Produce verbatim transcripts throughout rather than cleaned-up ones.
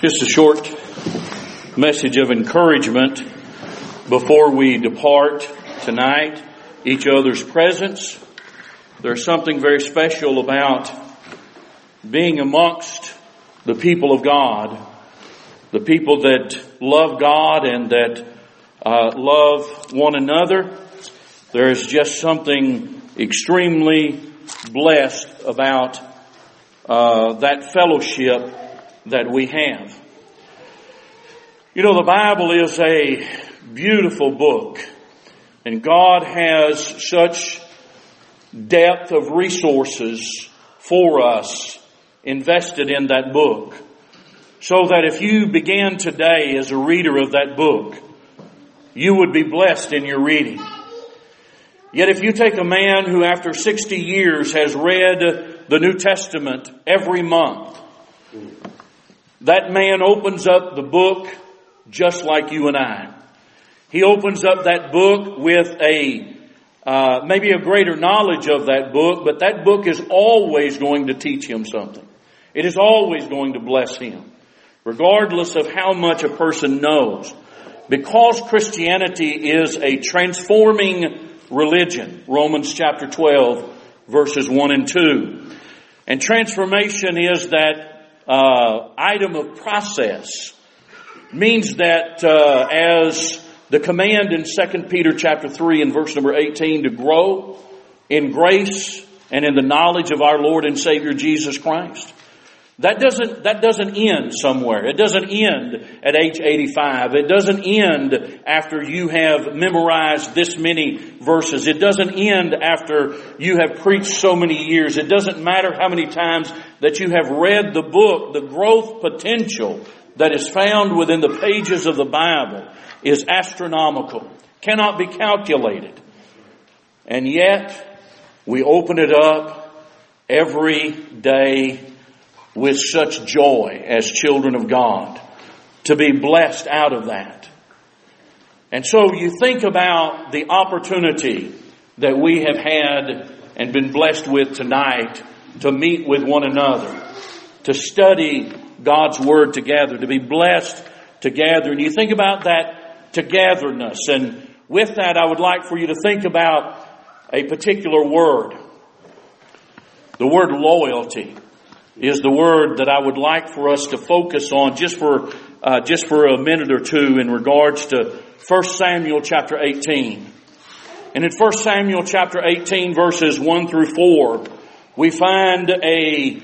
Just a short message of encouragement before we depart tonight, each other's presence. There's something very special about being amongst the people of God, the people that love God and that uh, love one another. There is just something extremely blessed about uh, that fellowship that we have. You know, the Bible is a beautiful book, and God has such depth of resources for us invested in that book, so that if you began today as a reader of that book, you would be blessed in your reading. Yet if you take a man who after sixty years has read the New Testament every month, that man opens up the book just like you and I. He opens up that book with a uh, maybe a greater knowledge of that book, but that book is always going to teach him something. It is always going to bless him, regardless of how much a person knows. Because Christianity is a transforming religion, Romans chapter twelve, verses one and two. And transformation is that uh, item of process. Means that uh, as the command in Second Peter chapter three and verse number eighteen to grow in grace and in the knowledge of our Lord and Savior Jesus Christ. That doesn't, that doesn't end somewhere. It doesn't end at age eighty-five. It doesn't end after you have memorized this many verses. It doesn't end after you have preached so many years. It doesn't matter how many times that you have read the book. The growth potential that is found within the pages of the Bible is astronomical, cannot be calculated. And yet, we open it up every day with such joy as children of God, to be blessed out of that. And so you think about the opportunity that we have had and been blessed with tonight to meet with one another, to study God's Word together, to be blessed together. And you think about that togetherness. And with that, I would like for you to think about a particular word. The word loyalty is the word that I would like for us to focus on just for uh, just for a minute or two in regards to First Samuel chapter eighteen. And in First Samuel chapter eighteen, verses one through four, we find a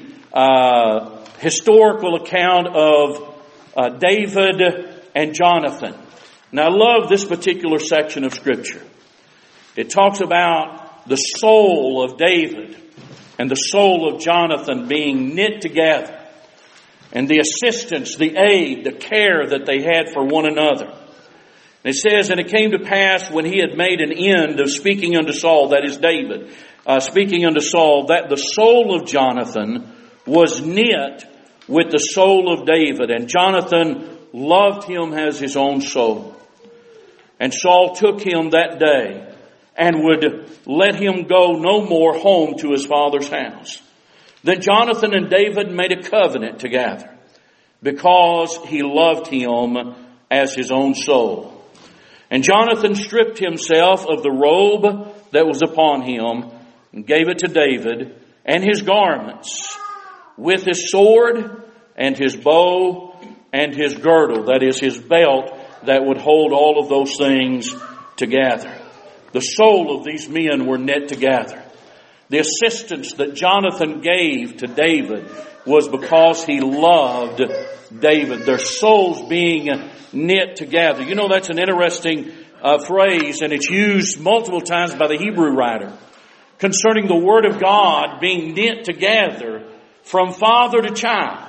uh, historical account of uh, David and Jonathan. Now, I love this particular section of Scripture. It talks about the soul of David and the soul of Jonathan being knit together, and the assistance, the aid, the care that they had for one another. And it says, and it came to pass when he had made an end of speaking unto Saul, that is David, uh, speaking unto Saul, that the soul of Jonathan was knit with the soul of David, and Jonathan loved him as his own soul. And Saul took him that day, and would let him go no more home to his father's house. Then Jonathan and David made a covenant together, because he loved him as his own soul. And Jonathan stripped himself of the robe that was upon him, and gave it to David, and his garments, with his sword, and his bow, and his girdle, that is his belt, that would hold all of those things together. The soul of these men were knit together. The assistance that Jonathan gave to David was because he loved David. Their souls being knit together. You know, that's an interesting uh, phrase, and it's used multiple times by the Hebrew writer concerning the Word of God being knit together from father to child.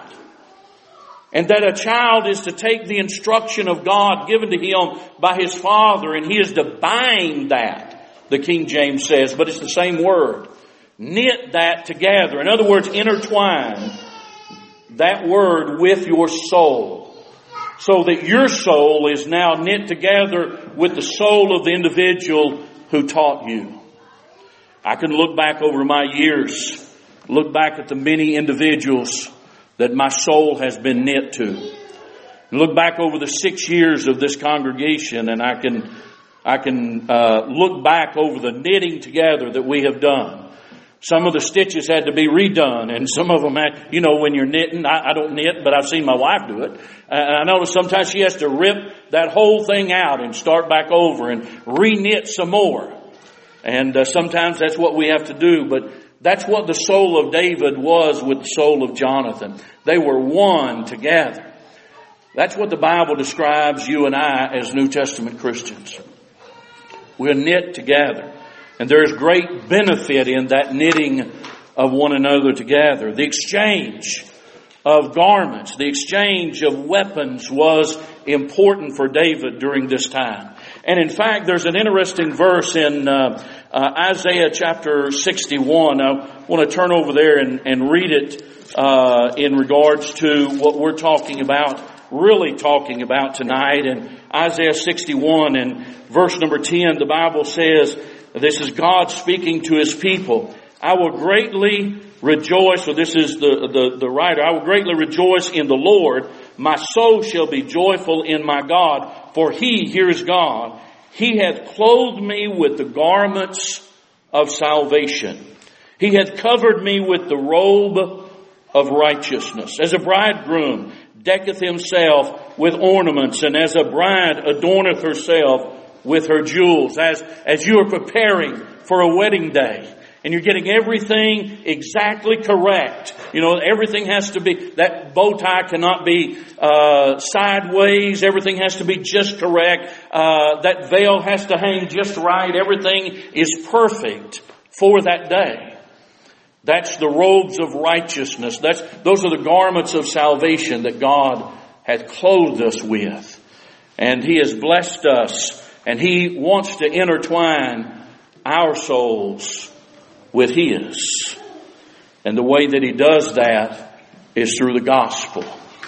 And that a child is to take the instruction of God given to him by his father, and he is to bind that, the King James says, but it's the same word. Knit that together. In other words, intertwine that word with your soul, so that your soul is now knit together with the soul of the individual who taught you. I can look back over my years, look back at the many individuals that my soul has been knit to. Look back over the six years of this congregation, and I can I can uh, look back over the knitting together that we have done. Some of the stitches had to be redone, and some of them had, you know, when you're knitting, I, I don't knit, but I've seen my wife do it. And I know sometimes she has to rip that whole thing out and start back over and re-knit some more. And uh, sometimes that's what we have to do, but that's what the soul of David was with the soul of Jonathan. They were one together. That's what the Bible describes you and I as New Testament Christians. We're knit together. And there's great benefit in that knitting of one another together. The exchange of garments, the exchange of weapons was important for David during this time. And in fact, there's an interesting verse in uh, uh, Isaiah chapter sixty-one. I want to turn over there and, and read it uh, in regards to what we're talking about, really talking about tonight. In Isaiah sixty-one and verse number ten, the Bible says, this is God speaking to His people. I will greatly rejoice, or this is the, the, the writer, I will greatly rejoice in the Lord. My soul shall be joyful in my God, for He, here is God, He hath clothed me with the garments of salvation. He hath covered me with the robe of righteousness. As a bridegroom decketh himself with ornaments, and as a bride adorneth herself with her jewels. As, as you are preparing for a wedding day, and you're getting everything exactly correct. You know, everything has to be, that bow tie cannot be uh sideways. Everything has to be just correct. Uh that veil has to hang just right. Everything is perfect for that day. That's the robes of righteousness. That's, those are the garments of salvation that God hath clothed us with. And He has blessed us, and He wants to intertwine our souls with His. And the way that He does that is through the gospel.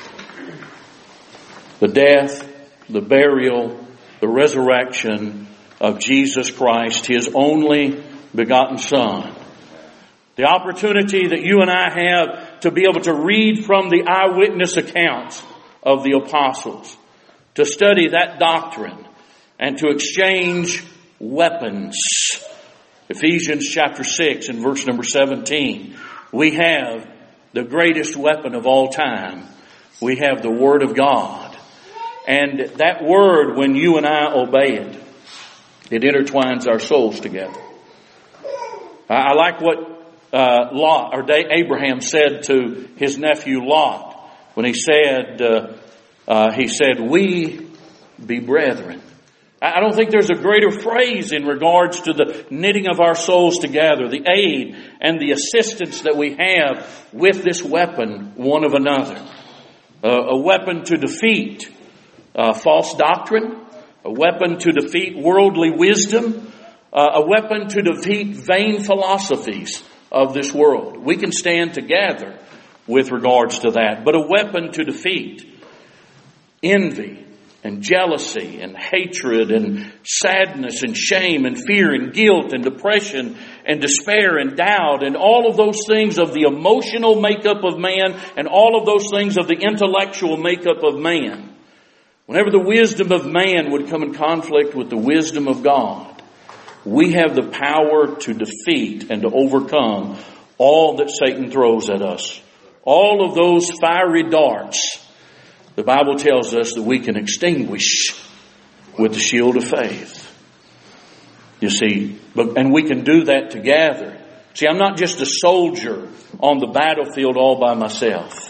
The death, the burial, the resurrection of Jesus Christ, His only begotten Son. The opportunity that you and I have to be able to read from the eyewitness accounts of the apostles, to study that doctrine, and to exchange weapons. Ephesians chapter six and verse number seventeen. We have the greatest weapon of all time. We have the Word of God. And that Word, when you and I obey it, it intertwines our souls together. I like what uh, Lot, or Abraham said to his nephew Lot when he said, uh, uh, he said, we be brethren. I don't think there's a greater phrase in regards to the knitting of our souls together, the aid and the assistance that we have with this weapon one of another. Uh, a weapon to defeat uh, false doctrine, a weapon to defeat worldly wisdom, uh, a weapon to defeat vain philosophies of this world. We can stand together with regards to that, but a weapon to defeat envy and jealousy and hatred and sadness and shame and fear and guilt and depression and despair and doubt and all of those things of the emotional makeup of man and all of those things of the intellectual makeup of man. Whenever the wisdom of man would come in conflict with the wisdom of God, we have the power to defeat and to overcome all that Satan throws at us. All of those fiery darts, the Bible tells us that we can extinguish with the shield of faith. You see, but, and we can do that together. See, I'm not just a soldier on the battlefield all by myself.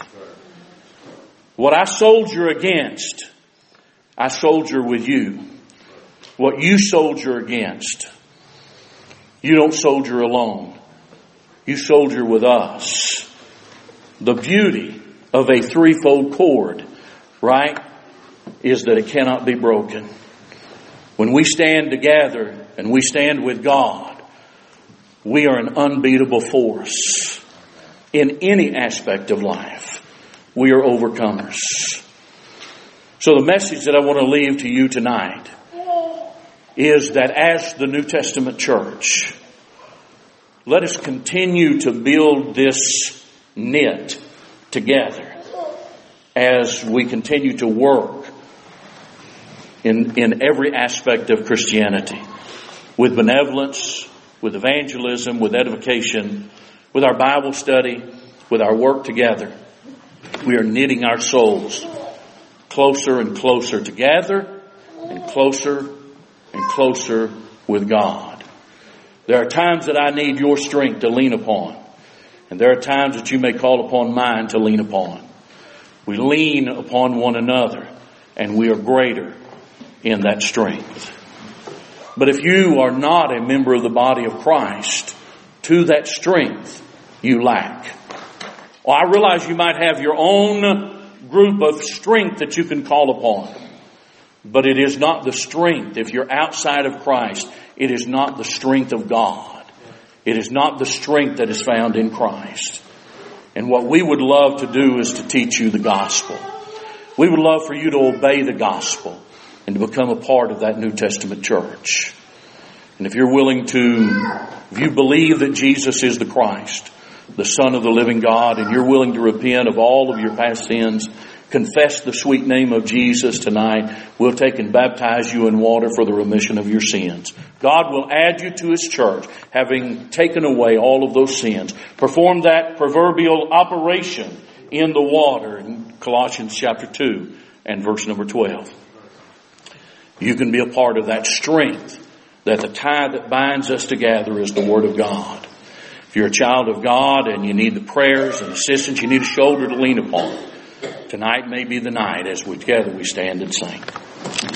What I soldier against, I soldier with you. What you soldier against, you don't soldier alone. You soldier with us. The beauty of a threefold cord, right, is that it cannot be broken. When we stand together and we stand with God, we are an unbeatable force. In any aspect of life, we are overcomers. So the message that I want to leave to you tonight is that as the New Testament church, let us continue to build this knit together. as we continue to work in, in every aspect of Christianity, with benevolence, with evangelism, with edification, with our Bible study, with our work together. We are knitting our souls closer and closer together, and closer and closer with God. There are times that I need your strength to lean upon, and there are times that you may call upon mine to lean upon. We lean upon one another, and we are greater in that strength. But if you are not a member of the body of Christ, to that strength you lack. Well, I realize you might have your own group of strength that you can call upon, but it is not the strength. If you're outside of Christ, it is not the strength of God. It is not the strength that is found in Christ. And what we would love to do is to teach you the gospel. We would love for you to obey the gospel and to become a part of that New Testament church. And if you're willing to, if you believe that Jesus is the Christ, the Son of the living God, and you're willing to repent of all of your past sins, confess the sweet name of Jesus tonight, we'll take and baptize you in water for the remission of your sins. God will add you to His church, having taken away all of those sins. Perform that proverbial operation in the water in Colossians chapter two and verse number twelve. You can be a part of that strength, that the tie that binds us together is the Word of God. If you're a child of God and you need the prayers and assistance, you need a shoulder to lean upon, tonight may be the night as we together we stand and sing.